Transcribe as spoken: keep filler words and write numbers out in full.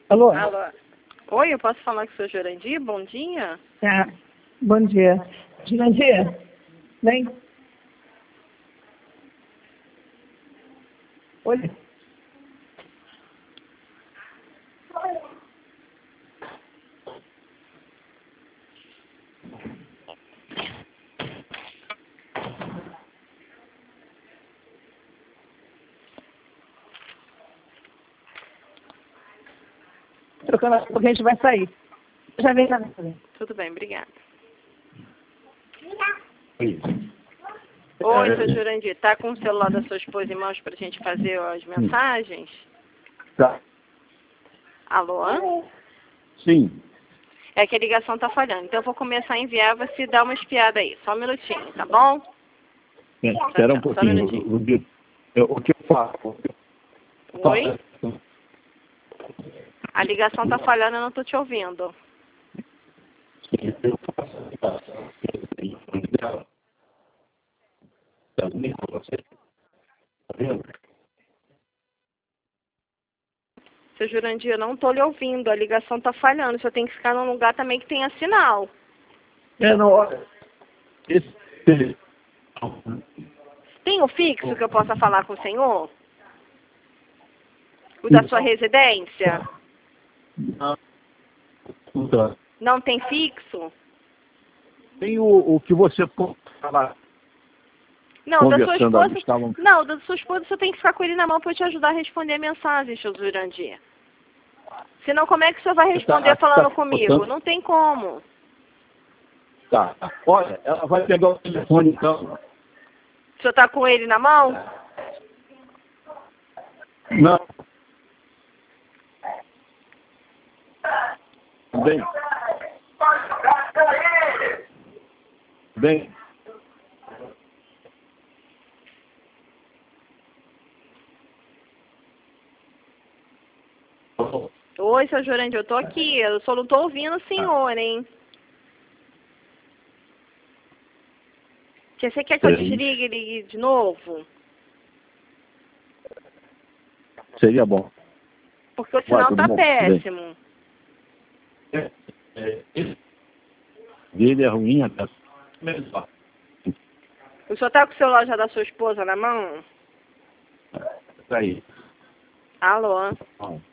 Alô? Alô? Oi, eu posso falar com o seu Jurandir? Bom dia. Tá. Bom dia. Jurandir, vem. Oi. Trocando a porque a gente vai sair. Já vem lá. Tudo bem, obrigada. Oi. Oi, seu Jurandir. Tá com o celular da sua esposa em mãos pra gente fazer as mensagens? Tá. Alô? Sim. É que a ligação tá falhando. Então eu vou começar a enviar, você dá uma espiada aí. Só um minutinho, tá bom? É, espera um Só um pouquinho. minutinho. O, o, eu- o que eu faço? Oi? A ligação tá falhando, eu não tô te ouvindo. Eu faço a ligação pelo telefone dela. Também com você. Tá vendo? Seu Jurandir, eu não tô lhe ouvindo. A ligação tá falhando. O senhor tem que ficar num lugar também que tenha sinal. É, não, olha. Esse telefone. Tem o fixo que eu possa falar com o senhor? O da sua residência? Não. Escuta, Não tem fixo? tem o, o que você pode falar. Não, da sua Conversando esposa. ali, estavam- Não, da sua esposa você tem que ficar com ele na mão para eu te ajudar a responder a mensagem, seu Jurandir. Senão, como é que o senhor vai responder Tá- falando tá comigo? botando- Não tem como. Tá. Olha, ela vai pegar o telefone então. O senhor está com ele na mão? Não. Bem. Bem. Oi, seu Jurandir, eu tô aqui. Eu só não tô ouvindo o senhor, hein? Que Você quer que eu Sim. desligue ele de novo? Seria bom. Porque o sinal tudo tá bom? Bem. péssimo. É, é, esse dele é ruim até. Melhor. O senhor tá com o celular já da sua esposa na mão? Tá aí. Alô? Bom.